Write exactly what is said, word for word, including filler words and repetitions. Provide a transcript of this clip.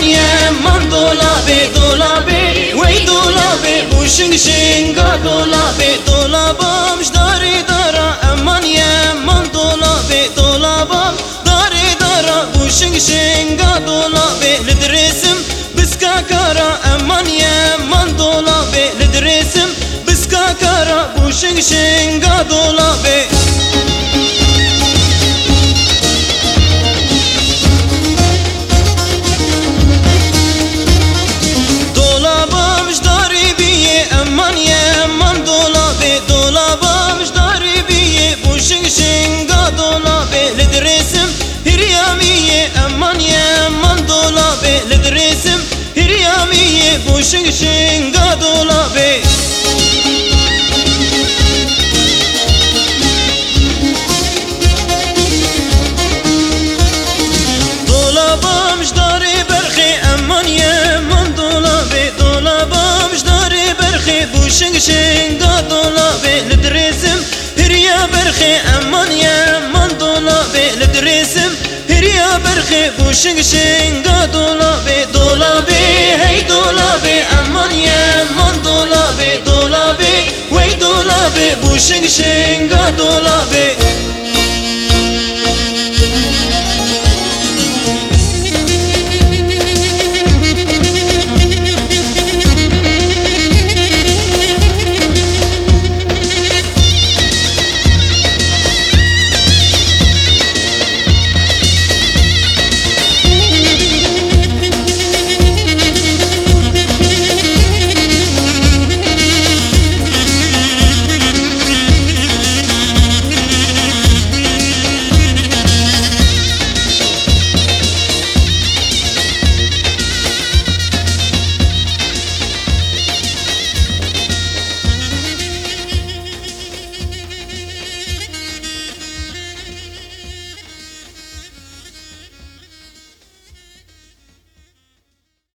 يا من دولابي دولابي وي دولابي بوشنگ شنگا دولابي دولابا مش داري دارا امان يا من دولابي دولابا داري دارا بوشنگ شنگا دولابي لدرسم بسكا كارا امان يا من دولابي لدرسم بسكا كارا بوشنگ شنگا دولابي شنگا دولابي لدرسم هريامية امان يا من دولابي لدرسم هريامية بوشنگ شنگا دولابي دولابا مش داري برخي امان يا من دولابي دولابا مش داري برخي بوشنگ شنگا دولابي لدرسم هريا برخي امان يا من دولابي لدرسم هريا برخي بوشنگ شنگا دولابي دولابي هي دولابي امان يا من دولابي دولابي وي دولابي بوشنگ شنگا دولابي